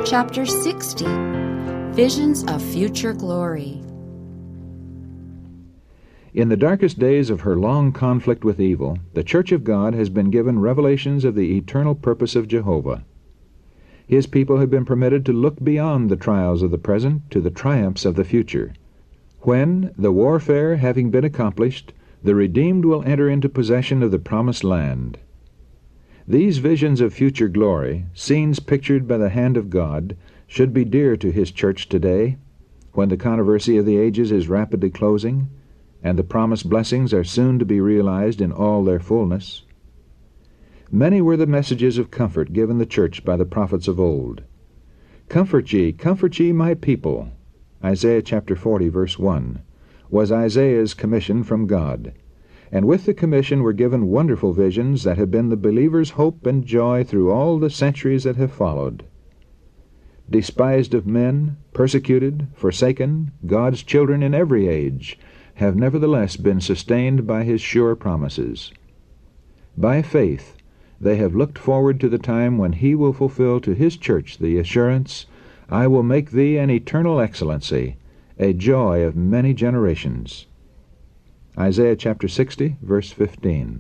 Chapter 60, Visions of Future Glory. In the darkest days of her long conflict with evil, the Church of God has been given revelations of the eternal purpose of Jehovah. His people have been permitted to look beyond the trials of the present to the triumphs of the future, when, the warfare having been accomplished, the redeemed will enter into possession of the promised land. These visions of future glory, scenes pictured by the hand of God, should be dear to His church today, when the controversy of the ages is rapidly closing, and the promised blessings are soon to be realized in all their fullness. Many were the messages of comfort given the church by the prophets of old. Comfort ye, my people. Isaiah chapter 40, verse 1, was Isaiah's commission from God. And with the commission were given wonderful visions that have been the believer's hope and joy through all the centuries that have followed. Despised of men, persecuted, forsaken, God's children in every age have nevertheless been sustained by His sure promises. By faith, they have looked forward to the time when He will fulfill to His church the assurance, I will make thee an eternal excellency, a joy of many generations. Isaiah chapter 60, verse 15.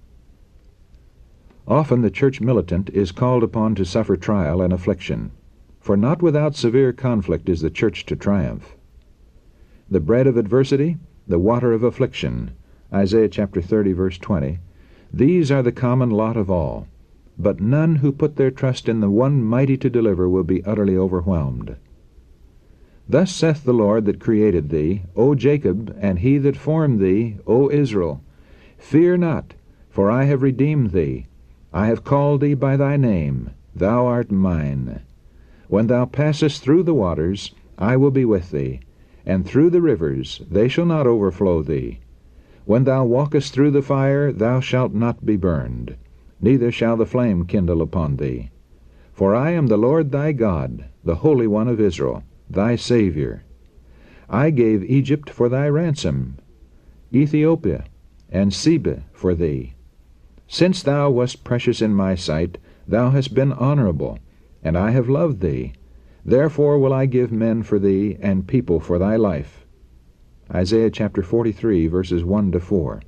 Often the church militant is called upon to suffer trial and affliction, for not without severe conflict is the church to triumph. The bread of adversity, the water of affliction, Isaiah chapter 30, verse 20, these are the common lot of all, but none who put their trust in the one mighty to deliver will be utterly overwhelmed. Thus saith the Lord that created thee, O Jacob, and He that formed thee, O Israel, fear not, for I have redeemed thee. I have called thee by thy name, thou art mine. When thou passest through the waters, I will be with thee, and through the rivers, they shall not overflow thee. When thou walkest through the fire, thou shalt not be burned, neither shall the flame kindle upon thee. For I am the Lord thy God, the Holy One of Israel, thy Saviour. I gave Egypt for thy ransom, Ethiopia and Seba for thee. Since thou wast precious in my sight, thou hast been honorable, and I have loved thee. Therefore will I give men for thee, and people for thy life. Isaiah chapter 43, verses 1 to 4.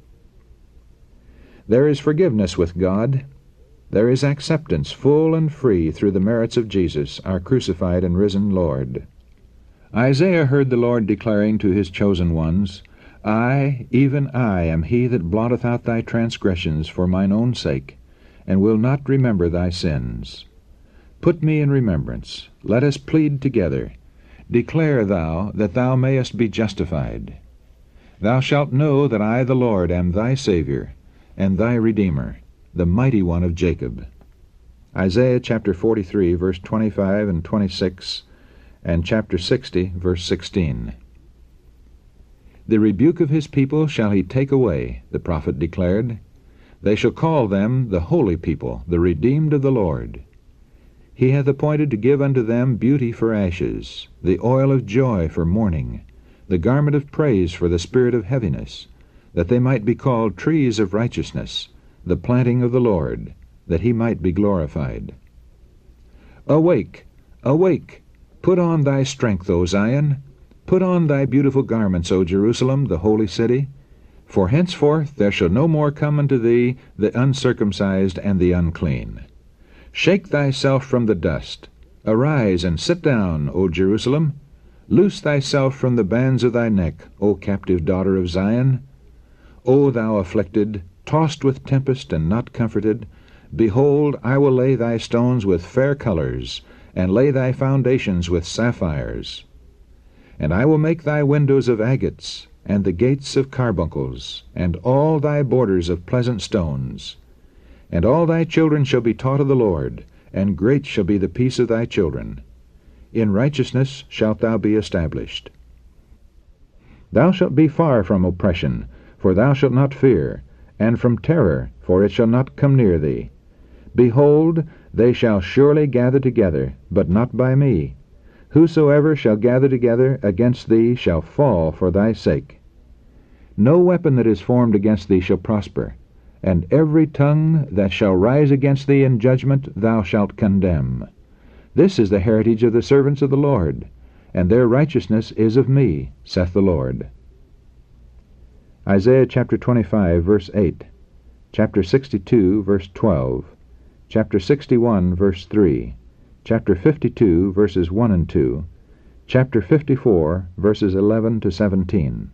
There is forgiveness with God. There is acceptance full and free through the merits of Jesus, our crucified and risen Lord. Isaiah heard the Lord declaring to His chosen ones, I, even I, am He that blotteth out thy transgressions for mine own sake, and will not remember thy sins. Put me in remembrance. Let us plead together. Declare thou, that thou mayest be justified. Thou shalt know that I, the Lord, am thy Saviour, and thy Redeemer, the mighty one of Jacob. Isaiah chapter 43, verse 25 and 26, and chapter 60, verse 16. The rebuke of His people shall He take away, the prophet declared. They shall call them the holy people, the redeemed of the Lord. He hath appointed to give unto them beauty for ashes, the oil of joy for mourning, the garment of praise for the spirit of heaviness, that they might be called trees of righteousness, the planting of the Lord, that He might be glorified. Awake, awake! Put on thy strength, O Zion! Put on thy beautiful garments, O Jerusalem, the holy city! For henceforth there shall no more come unto thee the uncircumcised and the unclean. Shake thyself from the dust. Arise and sit down, O Jerusalem. Loose thyself from the bands of thy neck, O captive daughter of Zion. O thou afflicted, tossed with tempest and not comforted, behold, I will lay thy stones with fair colors, and lay thy foundations with sapphires. And I will make thy windows of agates, and the gates of carbuncles, and all thy borders of pleasant stones. And all thy children shall be taught of the Lord, and great shall be the peace of thy children. In righteousness shalt thou be established. Thou shalt be far from oppression, for thou shalt not fear, and from terror, for it shall not come near thee. Behold, they shall surely gather together, but not by me. Whosoever shall gather together against thee shall fall for thy sake. No weapon that is formed against thee shall prosper, and every tongue that shall rise against thee in judgment thou shalt condemn. This is the heritage of the servants of the Lord, and their righteousness is of me, saith the Lord. Isaiah chapter 25, verse 8, chapter 62, verse 12, chapter 61, verse 3, chapter 52, verses 1 and 2, chapter 54, verses 11 to 17.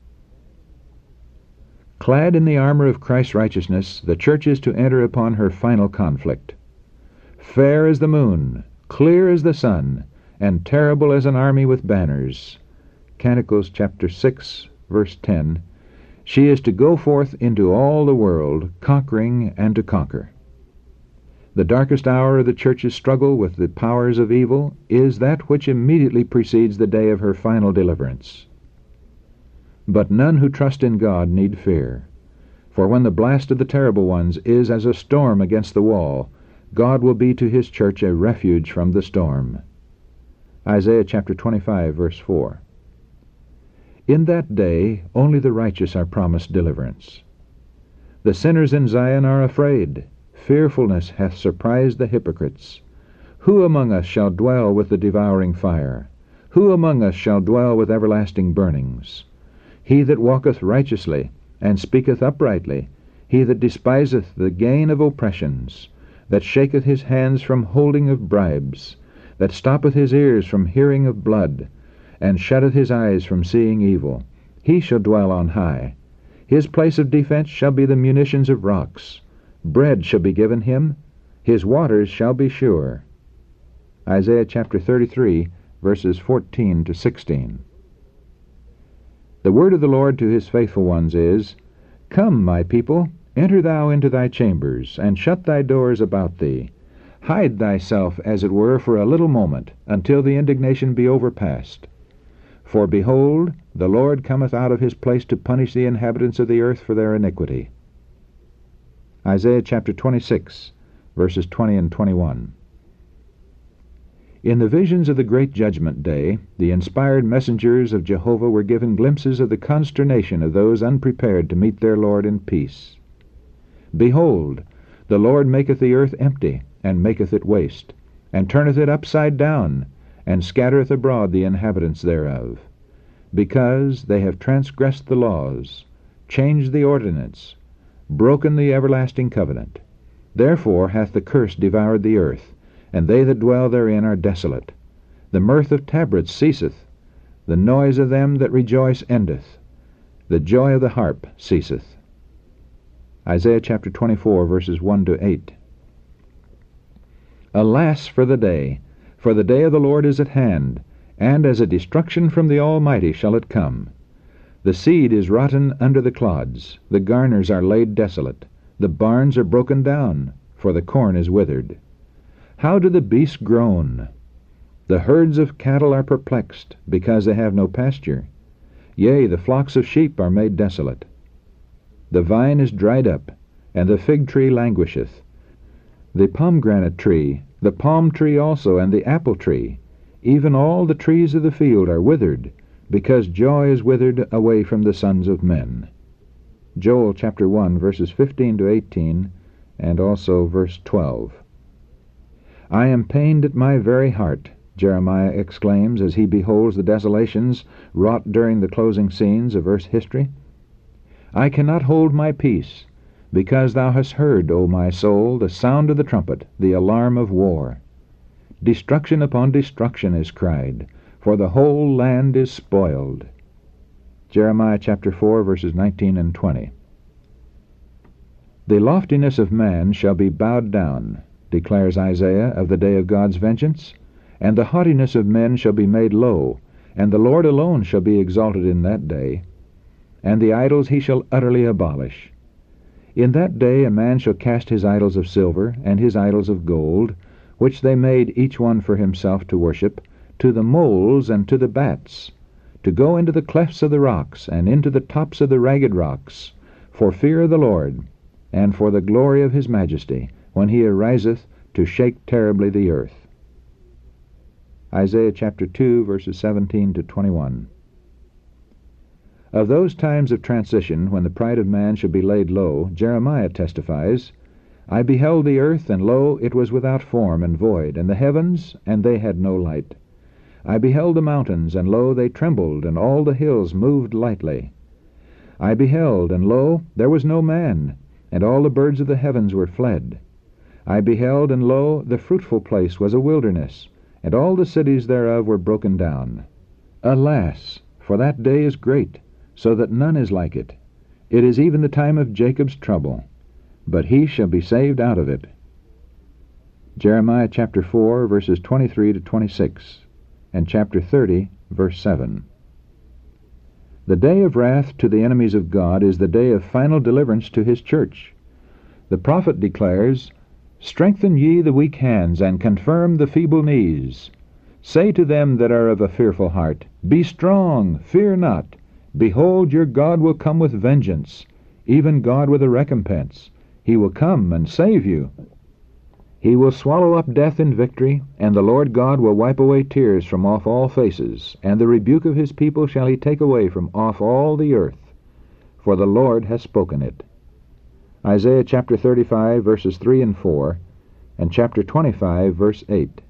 Clad in the armor of Christ's righteousness, the church is to enter upon her final conflict. Fair as the moon, clear as the sun, and terrible as an army with banners. Canticles chapter 6, verse 10. She is to go forth into all the world, conquering and to conquer. The darkest hour of the church's struggle with the powers of evil is that which immediately precedes the day of her final deliverance. But none who trust in God need fear, for when the blast of the terrible ones is as a storm against the wall, God will be to his church a refuge from the storm. Isaiah chapter 25, verse 4. In that day only the righteous are promised deliverance. The sinners in Zion are afraid. Fearfulness hath surprised the hypocrites. Who among us shall dwell with the devouring fire? Who among us shall dwell with everlasting burnings? He that walketh righteously, and speaketh uprightly, he that despiseth the gain of oppressions, that shaketh his hands from holding of bribes, that stoppeth his ears from hearing of blood, and shutteth his eyes from seeing evil, he shall dwell on high. His place of defense shall be the munitions of rocks. Bread shall be given him, his waters shall be sure. Isaiah chapter 33, verses 14 to 16. The word of the Lord to his faithful ones is, Come, my people, enter thou into thy chambers, and shut thy doors about thee. Hide thyself, as it were, for a little moment, until the indignation be overpast. For behold, the Lord cometh out of his place to punish the inhabitants of the earth for their iniquity. Isaiah chapter 26, verses 20 and 21. In the visions of the great judgment day, the inspired messengers of Jehovah were given glimpses of the consternation of those unprepared to meet their Lord in peace. Behold, the Lord maketh the earth empty, and maketh it waste, and turneth it upside down, and scattereth abroad the inhabitants thereof, because they have transgressed the laws, changed the ordinance, broken the everlasting covenant. Therefore hath the curse devoured the earth, and they that dwell therein are desolate. The mirth of tabrets ceaseth, the noise of them that rejoice endeth, the joy of the harp ceaseth. Isaiah chapter 24, verses 1 to 8. Alas for the day of the Lord is at hand, and as a destruction from the Almighty shall it come. The seed is rotten under the clods, the garners are laid desolate, the barns are broken down, for the corn is withered. How do the beasts groan? The herds of cattle are perplexed, because they have no pasture. Yea, the flocks of sheep are made desolate. The vine is dried up, and the fig tree languisheth. The pomegranate tree, the palm tree also, and the apple tree, even all the trees of the field are withered, because joy is withered away from the sons of men. Joel chapter 1, verses 15 to 18, and also verse 12. I am pained at my very heart, Jeremiah exclaims as he beholds the desolations wrought during the closing scenes of earth's history. I cannot hold my peace, because thou hast heard, O my soul, the sound of the trumpet, the alarm of war. Destruction upon destruction is cried, for the whole land is spoiled. Jeremiah chapter 4, verses 19 and 20. The loftiness of man shall be bowed down, declares Isaiah of the day of God's vengeance, and the haughtiness of men shall be made low, and the Lord alone shall be exalted in that day, and the idols he shall utterly abolish. In that day a man shall cast his idols of silver, and his idols of gold, which they made each one for himself to worship, to the moles and to the bats, to go into the clefts of the rocks, and into the tops of the ragged rocks, for fear of the Lord, and for the glory of his majesty, when he ariseth to shake terribly the earth. Isaiah chapter 2, verses 17 to 21. Of those times of transition when the pride of man shall be laid low, Jeremiah testifies, I beheld the earth, and lo, it was without form and void, and the heavens, and they had no light. I beheld the mountains, and lo, they trembled, and all the hills moved lightly. I beheld, and lo, there was no man, and all the birds of the heavens were fled. I beheld, and lo, the fruitful place was a wilderness, and all the cities thereof were broken down. Alas, for that day is great, so that none is like it. It is even the time of Jacob's trouble, but he shall be saved out of it. Jeremiah chapter 4, verses 23 to 26, and chapter 30, verse 7. The day of wrath to the enemies of God is the day of final deliverance to his church. The prophet declares, "Strengthen ye the weak hands, and confirm the feeble knees. Say to them that are of a fearful heart, Be strong, fear not. Behold, your God will come with vengeance, even God with a recompense. He will come and save you. He will swallow up death in victory, and the Lord God will wipe away tears from off all faces, and the rebuke of his people shall he take away from off all the earth, for the Lord has spoken it." Isaiah chapter 35, verses 3 and 4, and chapter 25, verse 8.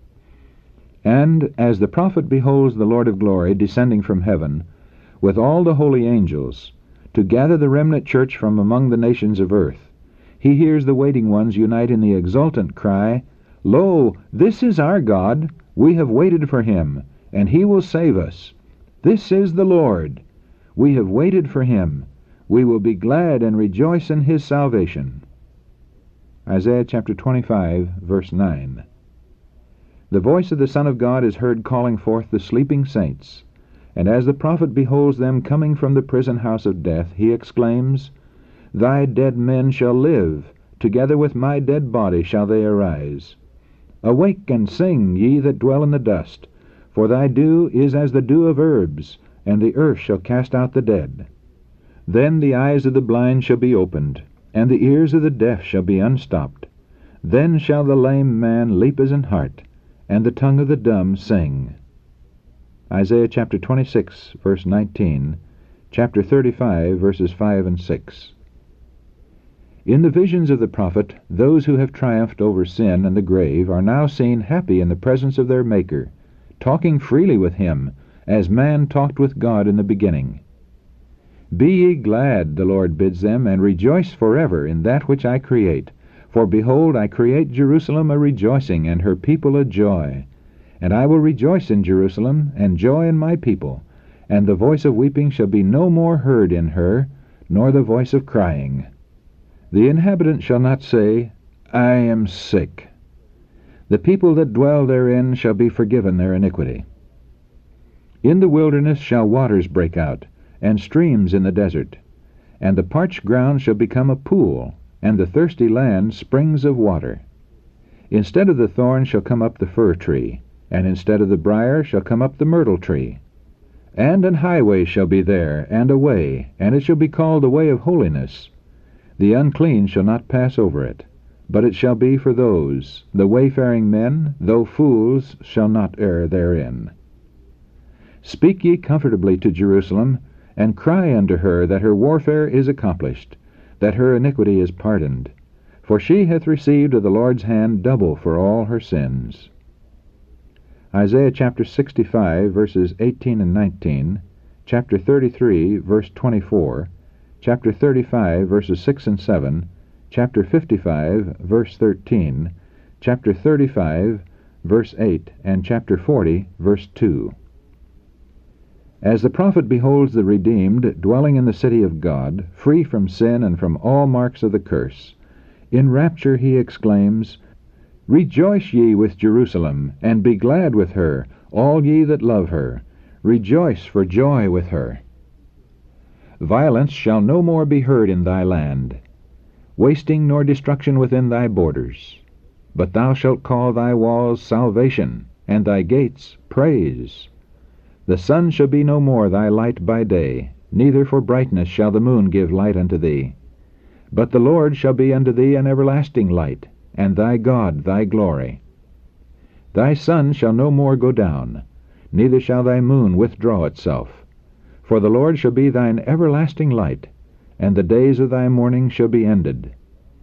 And as the prophet beholds the Lord of glory descending from heaven, with all the holy angels, to gather the remnant church from among the nations of earth, he hears the waiting ones unite in the exultant cry, "Lo, this is our God, we have waited for him, and he will save us. This is the Lord, we have waited for him, we will be glad and rejoice in his salvation." Isaiah chapter 25, verse 9. The voice of the Son of God is heard calling forth the sleeping saints, and as the prophet beholds them coming from the prison house of death, he exclaims, "Thy dead men shall live, together with my dead body shall they arise. Awake and sing, ye that dwell in the dust, for thy dew is as the dew of herbs, and the earth shall cast out the dead. Then the eyes of the blind shall be opened, and the ears of the deaf shall be unstopped. Then shall the lame man leap as an hart, and the tongue of the dumb sing." Isaiah chapter 26, verse 19, chapter 35, verses 5 and 6. In the visions of the prophet, those who have triumphed over sin and the grave are now seen happy in the presence of their Maker, talking freely with him, as man talked with God in the beginning. "Be ye glad," the Lord bids them, "and rejoice forever in that which I create. For behold, I create Jerusalem a rejoicing, and her people a joy. And I will rejoice in Jerusalem, and joy in my people, and the voice of weeping shall be no more heard in her, nor the voice of crying. The inhabitant shall not say, I am sick. The people that dwell therein shall be forgiven their iniquity. In the wilderness shall waters break out, and streams in the desert. And the parched ground shall become a pool, and the thirsty land springs of water. Instead of the thorn shall come up the fir tree, and instead of the briar shall come up the myrtle tree. And an highway shall be there, and a way, and it shall be called the way of holiness. The unclean shall not pass over it, but it shall be for those, the wayfaring men, though fools, shall not err therein. Speak ye comfortably to Jerusalem, and cry unto her that her warfare is accomplished, that her iniquity is pardoned, for she hath received of the Lord's hand double for all her sins. Isaiah chapter 65, verses 18 and 19, chapter 33, verse 24, chapter 35, verses 6 and 7, chapter 55, verse 13, chapter 35, verse 8, and chapter 40, verse 2. As the prophet beholds the redeemed dwelling in the city of God, free from sin and from all marks of the curse, in rapture he exclaims, Rejoice ye with Jerusalem, and be glad with her, all ye that love her. Rejoice for joy with her. Violence shall no more be heard in thy land, wasting nor destruction within thy borders. But thou shalt call thy walls salvation, and thy gates praise. The sun shall be no more thy light by day, neither for brightness shall the moon give light unto thee. But the Lord shall be unto thee an everlasting light, and thy God thy glory. Thy sun shall no more go down, neither shall thy moon withdraw itself. For the Lord shall be thine everlasting light, and the days of thy mourning shall be ended.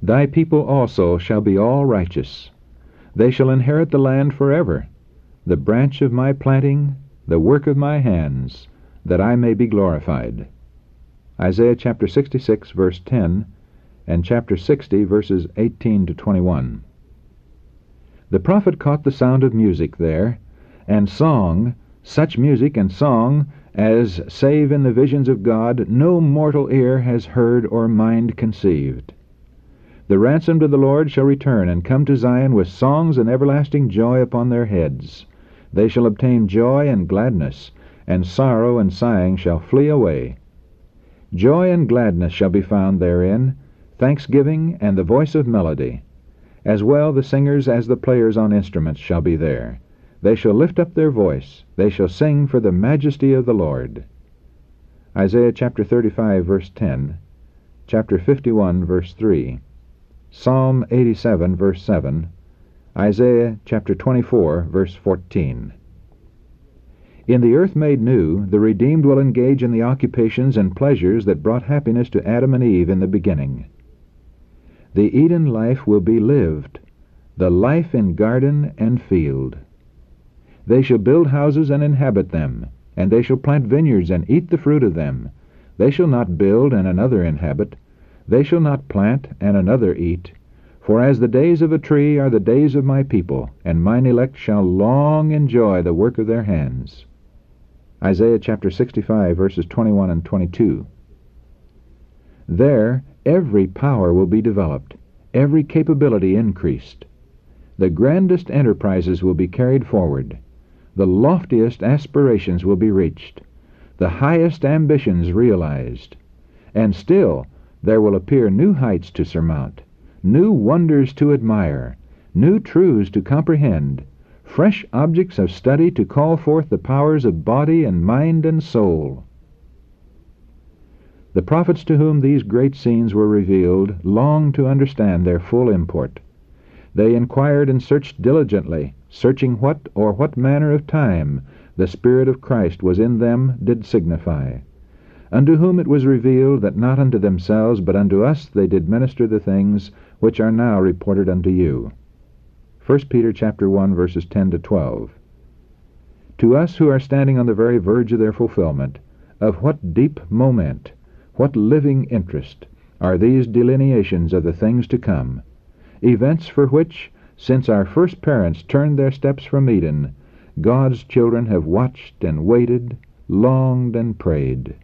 Thy people also shall be all righteous. They shall inherit the land forever, the branch of my planting, the work of my hands, that I may be glorified. Isaiah chapter 66, verse 10, and chapter 60, verses 18 to 21. The prophet caught the sound of music there, and song, such music and song as, save in the visions of God, no mortal ear has heard or mind conceived. The ransomed of the Lord shall return and come to Zion with songs and everlasting joy upon their heads. They shall obtain joy and gladness, and sorrow and sighing shall flee away. Joy and gladness shall be found therein, thanksgiving and the voice of melody. As well the singers as the players on instruments shall be there. They shall lift up their voice. They shall sing for the majesty of the Lord. Isaiah chapter 35, verse 10, chapter 51, verse 3, Psalm 87, verse 7, Isaiah chapter 24, verse 14. In the earth made new, the redeemed will engage in the occupations and pleasures that brought happiness to Adam and Eve in the beginning. The Eden life will be lived, the life in garden and field. They shall build houses and inhabit them, and they shall plant vineyards and eat the fruit of them. They shall not build and another inhabit. They shall not plant and another eat. For as the days of a tree are the days of my people, and mine elect shall long enjoy the work of their hands. Isaiah chapter 65, verses 21 and 22. There every power will be developed, every capability increased. The grandest enterprises will be carried forward. The loftiest aspirations will be reached, the highest ambitions realized, and still there will appear new heights to surmount, new wonders to admire, new truths to comprehend, fresh objects of study to call forth the powers of body and mind and soul. The prophets to whom these great scenes were revealed longed to understand their full import. They inquired and searched diligently, searching what manner of time the Spirit of Christ was in them did signify, unto whom it was revealed that not unto themselves but unto us they did minister the things which are now reported unto you. 1 Peter chapter 1, verses 10 to 12. To us who are standing on the very verge of their fulfillment, of what deep moment, what living interest are these delineations of the things to come, events for which, since our first parents turned their steps from Eden, God's children have watched and waited, longed and prayed.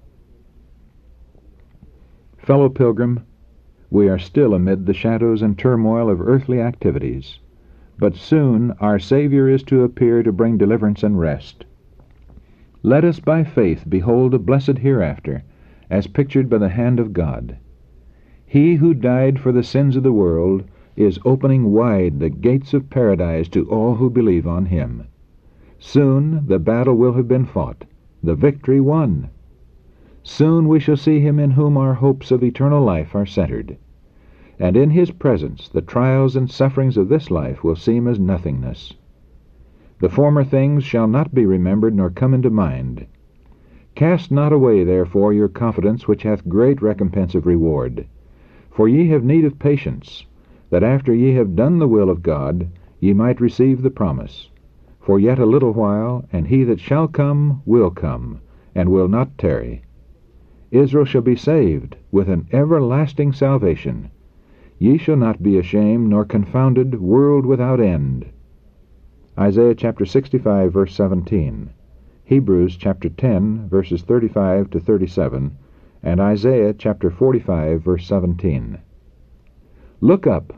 Fellow pilgrim, we are still amid the shadows and turmoil of earthly activities, but soon our Savior is to appear to bring deliverance and rest. Let us by faith behold a blessed hereafter, as pictured by the hand of God. He who died for the sins of the world is opening wide the gates of paradise to all who believe on him. Soon the battle will have been fought, the victory won. Soon we shall see him in whom our hopes of eternal life are centered, and in his presence the trials and sufferings of this life will seem as nothingness. The former things shall not be remembered nor come into mind. Cast not away therefore your confidence, which hath great recompense of reward. For ye have need of patience, that after ye have done the will of God, ye might receive the promise. For yet a little while, and he that shall come, and will not tarry. Israel shall be saved with an everlasting salvation. Ye shall not be ashamed nor confounded, world without end. Isaiah chapter 65, verse 17. Hebrews chapter 10, verses 35 to 37, and Isaiah chapter 45, verse 17. Look up,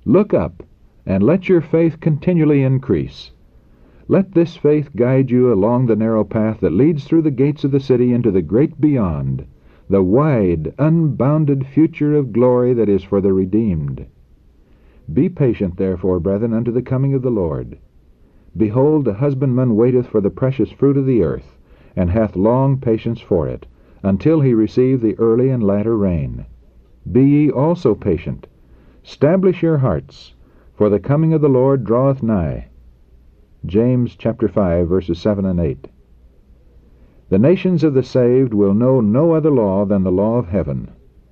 and let your faith continually increase. Let this faith guide you along the narrow path that leads through the gates of the city into the great beyond, the wide, unbounded future of glory that is for the redeemed. Be patient, therefore, brethren, unto the coming of the Lord. Behold, the husbandman waiteth for the precious fruit of the earth, and hath long patience for it, until he receive the early and latter rain. Be ye also patient. Stablish your hearts, for the coming of the Lord draweth nigh. James chapter 5, verses 7 and 8. The nations of the saved will know no other law than the law of heaven.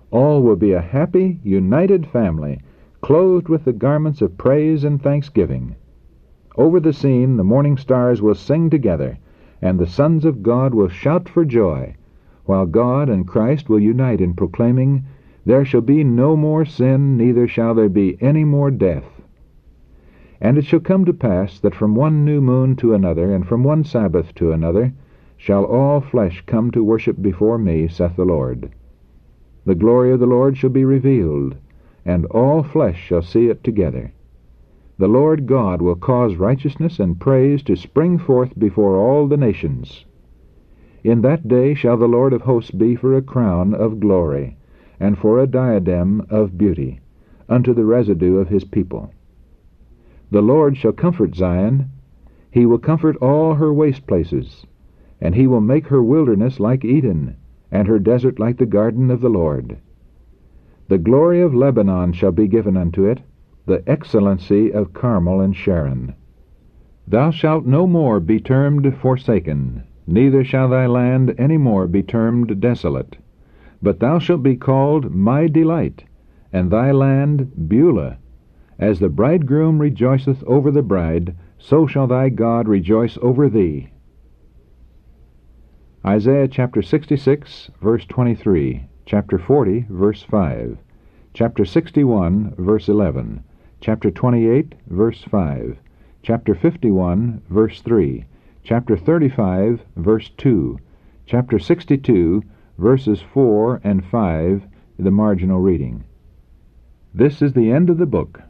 All will be a happy, united family, clothed with the garments of praise and thanksgiving. Over the scene the morning stars will sing together, and the sons of God will shout for joy, while God and Christ will unite in proclaiming, "There shall be no more sin, neither shall there be any more death." And it shall come to pass that from one new moon to another, and from one Sabbath to another, shall all flesh come to worship before me, saith the Lord. The glory of the Lord shall be revealed, and all flesh shall see it together. The Lord God will cause righteousness and praise to spring forth before all the nations. In that day shall the Lord of hosts be for a crown of glory, and for a diadem of beauty, unto the residue of his people. The Lord shall comfort Zion. He will comfort all her waste places, and he will make her wilderness like Eden, and her desert like the garden of the Lord. The glory of Lebanon shall be given unto it, the excellency of Carmel and Sharon. Thou shalt no more be termed forsaken, neither shall thy land any more be termed desolate. But thou shalt be called my delight, and thy land Beulah. As the bridegroom rejoiceth over the bride, so shall thy God rejoice over thee. Isaiah chapter 66, verse 23, chapter 40, verse 5, chapter 61, verse 11, chapter 28, verse 5, chapter 51, verse 3, chapter 35, verse 2, chapter 62, verses 4 and 5, the marginal reading. This is the end of the book.